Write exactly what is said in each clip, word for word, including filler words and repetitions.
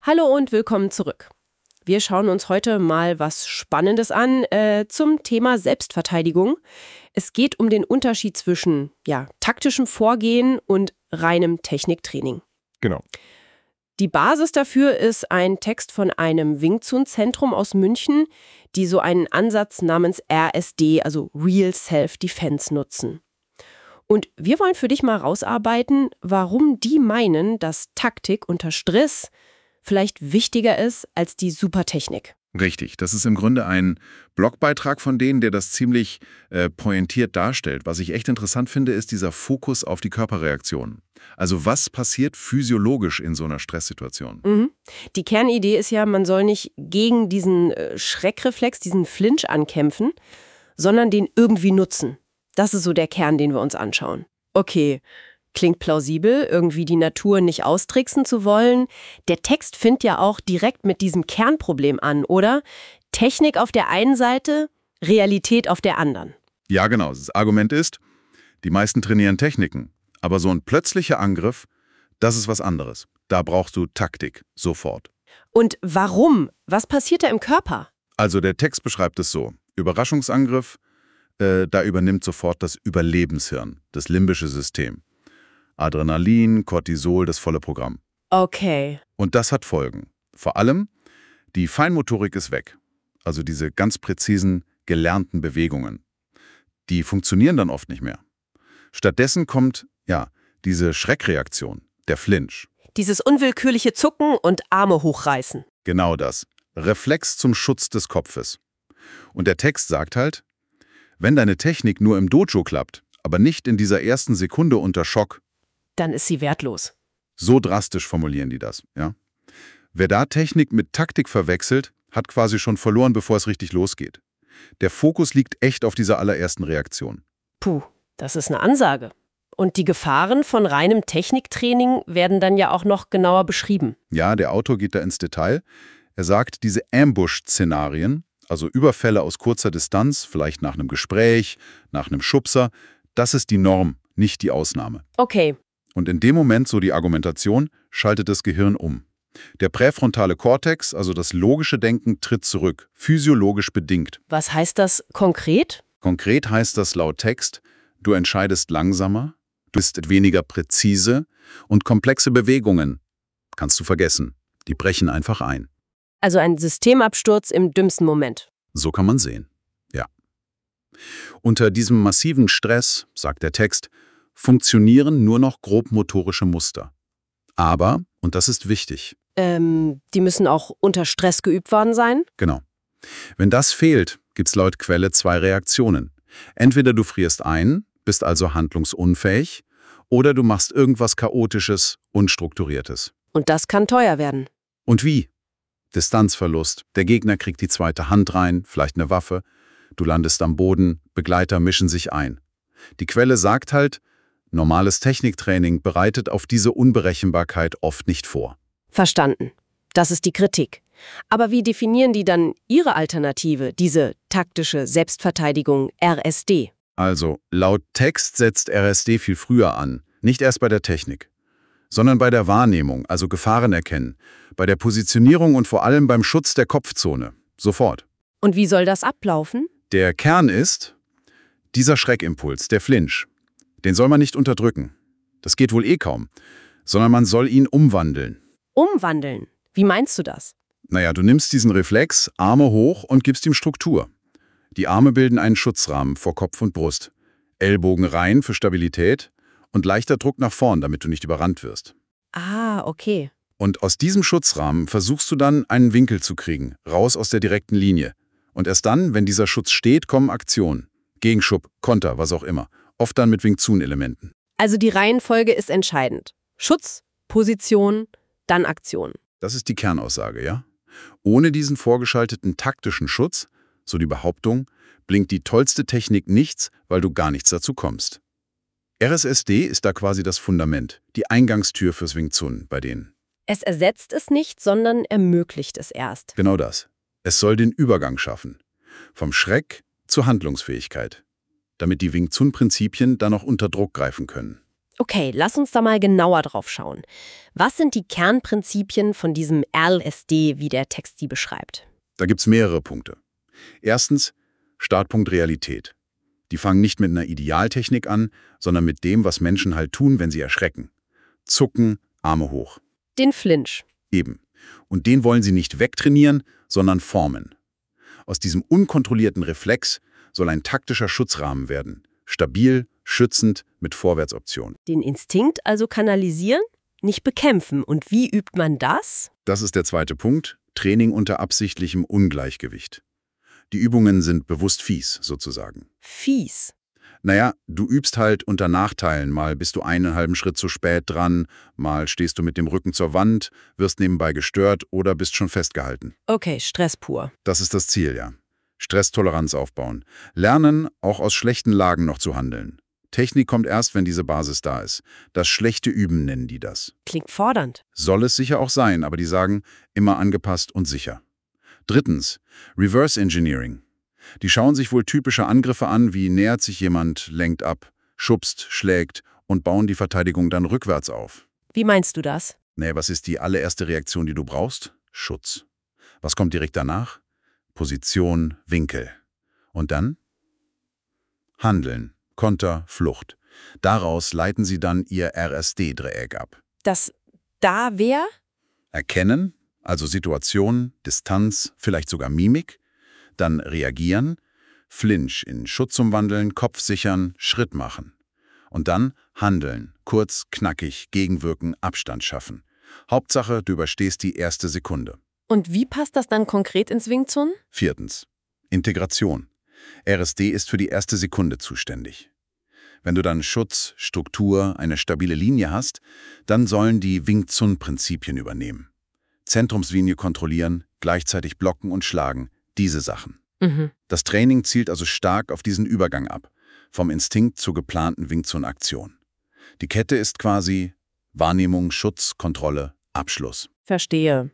Hallo und willkommen zurück. Wir schauen uns heute mal was Spannendes an äh, zum Thema Selbstverteidigung. Es geht um den Unterschied zwischen ja, taktischem Vorgehen und reinem Techniktraining. Genau. Die Basis dafür ist ein Text von einem Wing Chun-Zentrum aus München, die so einen Ansatz namens R S D, also Real Self-Defense, nutzen. Und wir wollen für dich mal rausarbeiten, warum die meinen, dass Taktik unter Stress vielleicht wichtiger ist als die Supertechnik. Richtig, das ist im Grunde ein Blogbeitrag von denen, der das ziemlich äh, pointiert darstellt. Was ich echt interessant finde, ist dieser Fokus auf die Körperreaktion. Also was passiert physiologisch in so einer Stresssituation? Mhm. Die Kernidee ist ja, man soll nicht gegen diesen äh, Schreckreflex, diesen Flinch ankämpfen, sondern den irgendwie nutzen. Das ist so der Kern, den wir uns anschauen. Okay, klingt plausibel, irgendwie die Natur nicht austricksen zu wollen. Der Text fängt ja auch direkt mit diesem Kernproblem an, oder? Technik auf der einen Seite, Realität auf der anderen. Ja, genau. Das Argument ist, die meisten trainieren Techniken. Aber so ein plötzlicher Angriff, das ist was anderes. Da brauchst du Taktik, sofort. Und warum? Was passiert da im Körper? Also der Text beschreibt es so. Überraschungsangriff, äh, da übernimmt sofort das Überlebenshirn, das limbische System. Adrenalin, Cortisol, das volle Programm. Okay. Und das hat Folgen. Vor allem, die Feinmotorik ist weg. Also diese ganz präzisen, gelernten Bewegungen. Die funktionieren dann oft nicht mehr. Stattdessen kommt, ja, diese Schreckreaktion, der Flinch. Dieses unwillkürliche Zucken und Arme hochreißen. Genau das. Reflex zum Schutz des Kopfes. Und der Text sagt halt, wenn deine Technik nur im Dojo klappt, aber nicht in dieser ersten Sekunde unter Schock, dann ist sie wertlos. So drastisch formulieren die das, ja. Wer da Technik mit Taktik verwechselt, hat quasi schon verloren, bevor es richtig losgeht. Der Fokus liegt echt auf dieser allerersten Reaktion. Puh, das ist eine Ansage. Und die Gefahren von reinem Techniktraining werden dann ja auch noch genauer beschrieben. Ja, der Autor geht da ins Detail. Er sagt, diese Ambush-Szenarien, also Überfälle aus kurzer Distanz, vielleicht nach einem Gespräch, nach einem Schubser, das ist die Norm, nicht die Ausnahme. Okay. Und in dem Moment, so die Argumentation, schaltet das Gehirn um. Der präfrontale Kortex, also das logische Denken, tritt zurück, physiologisch bedingt. Was heißt das konkret? Konkret heißt das laut Text, du entscheidest langsamer, du bist weniger präzise und komplexe Bewegungen, kannst du vergessen, die brechen einfach ein. Also ein Systemabsturz im dümmsten Moment. So kann man sehen, ja. Unter diesem massiven Stress, sagt der Text, funktionieren nur noch grobmotorische Muster. Aber, und das ist wichtig. Ähm, die müssen auch unter Stress geübt worden sein? Genau. Wenn das fehlt, gibt's laut Quelle zwei Reaktionen. Entweder du frierst ein, bist also handlungsunfähig, oder du machst irgendwas Chaotisches, Unstrukturiertes. Und das kann teuer werden. Und wie? Distanzverlust, der Gegner kriegt die zweite Hand rein, vielleicht eine Waffe, du landest am Boden, Begleiter mischen sich ein. Die Quelle sagt halt, normales Techniktraining bereitet auf diese Unberechenbarkeit oft nicht vor. Verstanden. Das ist die Kritik. Aber wie definieren die dann ihre Alternative, diese taktische Selbstverteidigung R S D? Also, laut Text setzt R S D viel früher an, nicht erst bei der Technik, sondern bei der Wahrnehmung, also Gefahren erkennen, bei der Positionierung und vor allem beim Schutz der Kopfzone. Sofort. Und wie soll das ablaufen? Der Kern ist dieser Schreckimpuls, der Flinch. Den soll man nicht unterdrücken. Das geht wohl eh kaum. Sondern man soll ihn umwandeln. Umwandeln? Wie meinst du das? Naja, du nimmst diesen Reflex, Arme hoch und gibst ihm Struktur. Die Arme bilden einen Schutzrahmen vor Kopf und Brust. Ellbogen rein für Stabilität und leichter Druck nach vorn, damit du nicht überrannt wirst. Ah, okay. Und aus diesem Schutzrahmen versuchst du dann, einen Winkel zu kriegen, raus aus der direkten Linie. Und erst dann, wenn dieser Schutz steht, kommen Aktionen. Gegenschub, Konter, was auch immer. Oft dann mit Wing Chun-Elementen. Also die Reihenfolge ist entscheidend. Schutz, Position, dann Aktion. Das ist die Kernaussage, ja? Ohne diesen vorgeschalteten taktischen Schutz, so die Behauptung, blinkt die tollste Technik nichts, weil du gar nichts dazu kommst. R S S D ist da quasi das Fundament, die Eingangstür fürs Wing Chun bei denen. Es ersetzt es nicht, sondern ermöglicht es erst. Genau das. Es soll den Übergang schaffen. Vom Schreck zur Handlungsfähigkeit. Damit die Wing Chun-Prinzipien dann auch unter Druck greifen können. Okay, lass uns da mal genauer drauf schauen. Was sind die Kernprinzipien von diesem L S D, wie der Text sie beschreibt? Da gibt's mehrere Punkte. Erstens, Startpunkt Realität. Die fangen nicht mit einer Idealtechnik an, sondern mit dem, was Menschen halt tun, wenn sie erschrecken. Zucken, Arme hoch. Den Flinch. Eben. Und den wollen sie nicht wegtrainieren, sondern formen. Aus diesem unkontrollierten Reflex soll ein taktischer Schutzrahmen werden. Stabil, schützend, mit Vorwärtsoption. Den Instinkt also kanalisieren, nicht bekämpfen. Und wie übt man das? Das ist der zweite Punkt. Training unter absichtlichem Ungleichgewicht. Die Übungen sind bewusst fies, sozusagen. Fies. Naja, du übst halt unter Nachteilen. Mal bist du einen halben Schritt zu spät dran, mal stehst du mit dem Rücken zur Wand, wirst nebenbei gestört oder bist schon festgehalten. Okay, Stress pur. Das ist das Ziel, ja. Stresstoleranz aufbauen. Lernen, auch aus schlechten Lagen noch zu handeln. Technik kommt erst, wenn diese Basis da ist. Das schlechte Üben nennen die das. Klingt fordernd. Soll es sicher auch sein, aber die sagen, immer angepasst und sicher. Drittens, Reverse Engineering. Die schauen sich wohl typische Angriffe an, wie nähert sich jemand, lenkt ab, schubst, schlägt und bauen die Verteidigung dann rückwärts auf. Wie meinst du das? Nee, was ist die allererste Reaktion, die du brauchst? Schutz. Was kommt direkt danach? Position, Winkel. Und dann? Handeln, Konter, Flucht. Daraus leiten sie dann ihr R S D-Dreieck ab. Das da wer? Erkennen, also Situation, Distanz, vielleicht sogar Mimik. Dann reagieren, Flinch in Schutz umwandeln, Kopf sichern, Schritt machen. Und dann handeln, kurz, knackig, gegenwirken, Abstand schaffen. Hauptsache, du überstehst die erste Sekunde. Und wie passt das dann konkret ins Wing Chun? Viertens. Integration. R S D ist für die erste Sekunde zuständig. Wenn du dann Schutz, Struktur, eine stabile Linie hast, dann sollen die Wing Chun-Prinzipien übernehmen. Zentrumslinie kontrollieren, gleichzeitig blocken und schlagen. Diese Sachen. Mhm. Das Training zielt also stark auf diesen Übergang ab, vom Instinkt zur geplanten Wing Chun-Aktion. Die Kette ist quasi Wahrnehmung, Schutz, Kontrolle, Abschluss. Verstehe.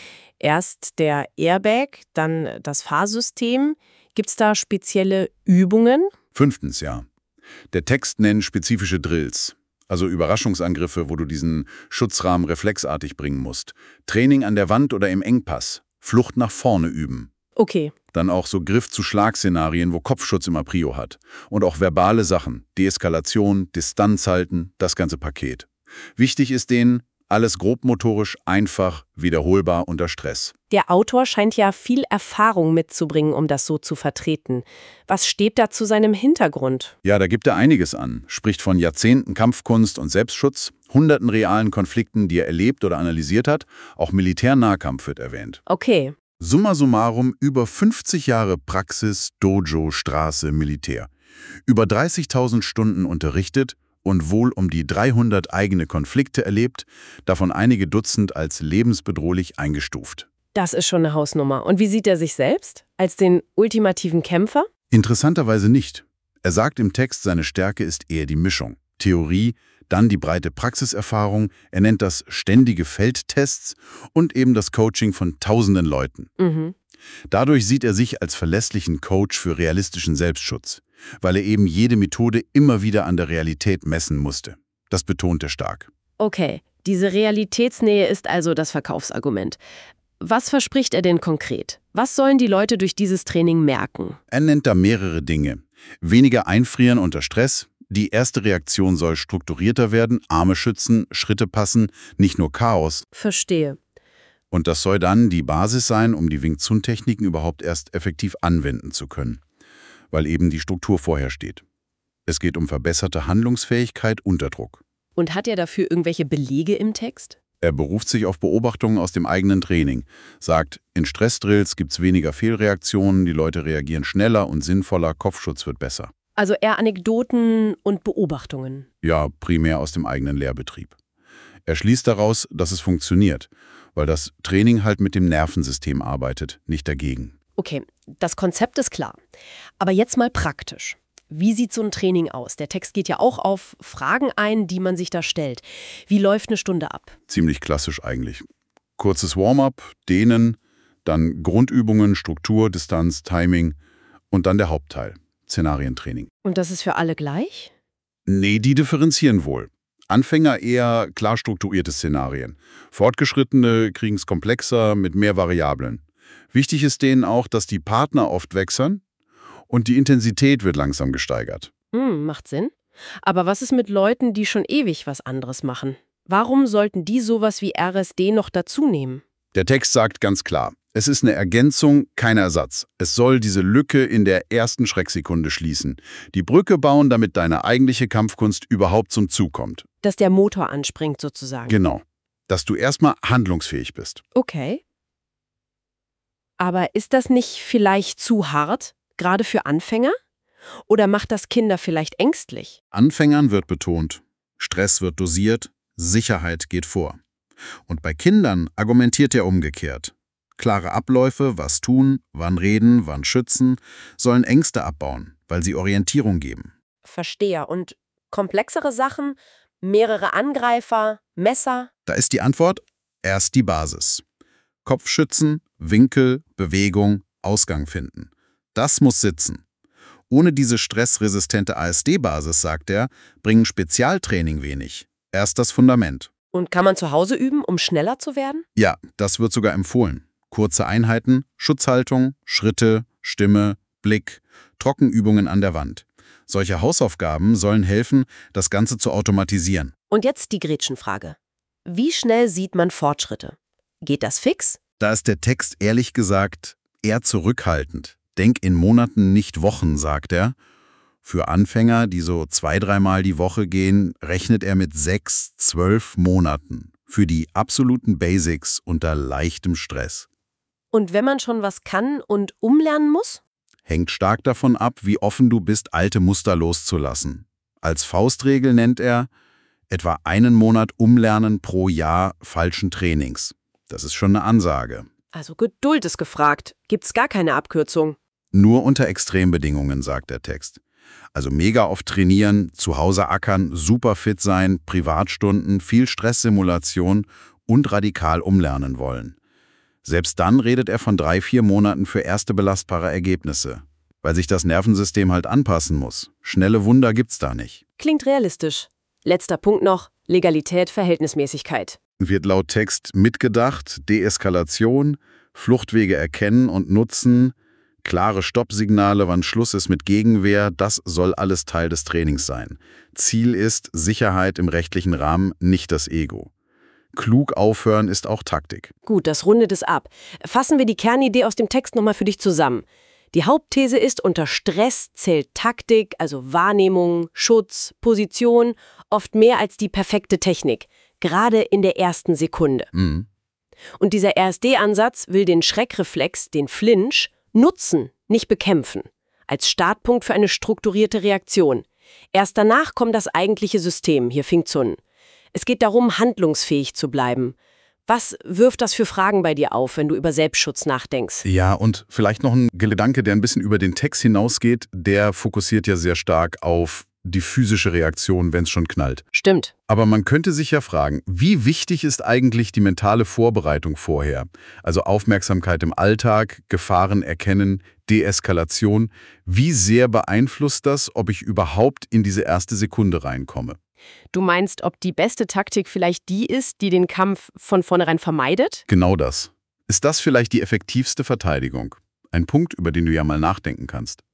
Erst der Airbag, dann das Fahrsystem. Gibt's da spezielle Übungen? Fünftens, ja. Der Text nennt spezifische Drills, also Überraschungsangriffe, wo du diesen Schutzrahmen reflexartig bringen musst. Training an der Wand oder im Engpass, Flucht nach vorne üben. Okay. Dann auch so Griff-zu-Schlag-Szenarien, wo Kopfschutz immer Prio hat. Und auch verbale Sachen, Deeskalation, Distanz halten, das ganze Paket. Wichtig ist denen, alles grobmotorisch, einfach, wiederholbar unter Stress. Der Autor scheint ja viel Erfahrung mitzubringen, um das so zu vertreten. Was steht da zu seinem Hintergrund? Ja, da gibt er einiges an. Spricht von Jahrzehnten Kampfkunst und Selbstschutz, hunderten realen Konflikten, die er erlebt oder analysiert hat. Auch Militärnahkampf wird erwähnt. Okay. Summa summarum über fünfzig Jahre Praxis, Dojo, Straße, Militär. Über dreißigtausend Stunden unterrichtet und wohl um die dreihundert eigene Konflikte erlebt, davon einige Dutzend als lebensbedrohlich eingestuft. Das ist schon eine Hausnummer. Und wie sieht er sich selbst? Als den ultimativen Kämpfer? Interessanterweise nicht. Er sagt im Text, seine Stärke ist eher die Mischung. Theorie, dann die breite Praxiserfahrung, er nennt das ständige Feldtests und eben das Coaching von tausenden Leuten. Mhm. Dadurch sieht er sich als verlässlichen Coach für realistischen Selbstschutz, weil er eben jede Methode immer wieder an der Realität messen musste. Das betont er stark. Okay, diese Realitätsnähe ist also das Verkaufsargument. Was verspricht er denn konkret? Was sollen die Leute durch dieses Training merken? Er nennt da mehrere Dinge. Weniger einfrieren unter Stress. Die erste Reaktion soll strukturierter werden, Arme schützen, Schritte passen, nicht nur Chaos. Verstehe. Und das soll dann die Basis sein, um die Wing Chun-Techniken überhaupt erst effektiv anwenden zu können, weil eben die Struktur vorher steht. Es geht um verbesserte Handlungsfähigkeit unter Druck. Und hat er dafür irgendwelche Belege im Text? Er beruft sich auf Beobachtungen aus dem eigenen Training, sagt, in Stressdrills gibt es weniger Fehlreaktionen, die Leute reagieren schneller und sinnvoller, Kopfschutz wird besser. Also eher Anekdoten und Beobachtungen. Ja, primär aus dem eigenen Lehrbetrieb. Er schließt daraus, dass es funktioniert, weil das Training halt mit dem Nervensystem arbeitet, nicht dagegen. Okay, das Konzept ist klar. Aber jetzt mal praktisch. Wie sieht so ein Training aus? Der Text geht ja auch auf Fragen ein, die man sich da stellt. Wie läuft eine Stunde ab? Ziemlich klassisch eigentlich. Kurzes Warm-up, Dehnen, dann Grundübungen, Struktur, Distanz, Timing und dann der Hauptteil, Szenarientraining. Und das ist für alle gleich? Nee, die differenzieren wohl. Anfänger eher klar strukturierte Szenarien. Fortgeschrittene kriegen es komplexer mit mehr Variablen. Wichtig ist denen auch, dass die Partner oft wechseln und die Intensität wird langsam gesteigert. Hm, macht Sinn. Aber was ist mit Leuten, die schon ewig was anderes machen? Warum sollten die sowas wie R S D noch dazu nehmen? Der Text sagt ganz klar, es ist eine Ergänzung, kein Ersatz. Es soll diese Lücke in der ersten Schrecksekunde schließen. Die Brücke bauen, damit deine eigentliche Kampfkunst überhaupt zum Zug kommt. Dass der Motor anspringt sozusagen. Genau. Dass du erstmal handlungsfähig bist. Okay. Aber ist das nicht vielleicht zu hart, gerade für Anfänger? Oder macht das Kinder vielleicht ängstlich? Anfängern wird betont, Stress wird dosiert, Sicherheit geht vor. Und bei Kindern argumentiert er umgekehrt. Klare Abläufe, was tun, wann reden, wann schützen, sollen Ängste abbauen, weil sie Orientierung geben. Verstehe. Und komplexere Sachen, mehrere Angreifer, Messer? Da ist die Antwort, erst die Basis. Kopf schützen, Winkel, Bewegung, Ausgang finden. Das muss sitzen. Ohne diese stressresistente A S D-Basis, sagt er, bringen Spezialtraining wenig. Erst das Fundament. Und kann man zu Hause üben, um schneller zu werden? Ja, das wird sogar empfohlen. Kurze Einheiten, Schutzhaltung, Schritte, Stimme, Blick, Trockenübungen an der Wand. Solche Hausaufgaben sollen helfen, das Ganze zu automatisieren. Und jetzt die Gretchenfrage. Wie schnell sieht man Fortschritte? Geht das fix? Da ist der Text ehrlich gesagt eher zurückhaltend. Denk in Monaten, nicht Wochen, sagt er. Für Anfänger, die so zwei, dreimal die Woche gehen, rechnet er mit sechs, zwölf Monaten. Für die absoluten Basics unter leichtem Stress. Und wenn man schon was kann und umlernen muss? Hängt stark davon ab, wie offen du bist, alte Muster loszulassen. Als Faustregel nennt er etwa einen Monat Umlernen pro Jahr falschen Trainings. Das ist schon eine Ansage. Also Geduld ist gefragt. Gibt's gar keine Abkürzung. Nur unter Extrembedingungen, sagt der Text. Also mega oft trainieren, zu Hause ackern, super fit sein, Privatstunden, viel Stresssimulation und radikal umlernen wollen. Selbst dann redet er von drei, vier Monaten für erste belastbare Ergebnisse, weil sich das Nervensystem halt anpassen muss. Schnelle Wunder gibt's da nicht. Klingt realistisch. Letzter Punkt noch, Legalität, Verhältnismäßigkeit. Wird laut Text mitgedacht, Deeskalation, Fluchtwege erkennen und nutzen, klare Stoppsignale, wann Schluss ist mit Gegenwehr, das soll alles Teil des Trainings sein. Ziel ist Sicherheit im rechtlichen Rahmen, nicht das Ego. Klug aufhören ist auch Taktik. Gut, das rundet es ab. Fassen wir die Kernidee aus dem Text nochmal für dich zusammen. Die Hauptthese ist, unter Stress zählt Taktik, also Wahrnehmung, Schutz, Position, oft mehr als die perfekte Technik, gerade in der ersten Sekunde. Mhm. Und dieser R S D-Ansatz will den Schreckreflex, den Flinch, nutzen, nicht bekämpfen, als Startpunkt für eine strukturierte Reaktion. Erst danach kommt das eigentliche System, hier Fing Tsun. Es geht darum, handlungsfähig zu bleiben. Was wirft das für Fragen bei dir auf, wenn du über Selbstschutz nachdenkst? Ja, und vielleicht noch ein Gedanke, der ein bisschen über den Text hinausgeht, der fokussiert ja sehr stark auf die physische Reaktion, wenn es schon knallt. Stimmt. Aber man könnte sich ja fragen, wie wichtig ist eigentlich die mentale Vorbereitung vorher? Also Aufmerksamkeit im Alltag, Gefahren erkennen, Deeskalation. Wie sehr beeinflusst das, ob ich überhaupt in diese erste Sekunde reinkomme? Du meinst, ob die beste Taktik vielleicht die ist, die den Kampf von vornherein vermeidet? Genau das. Ist das vielleicht die effektivste Verteidigung? Ein Punkt, über den du ja mal nachdenken kannst.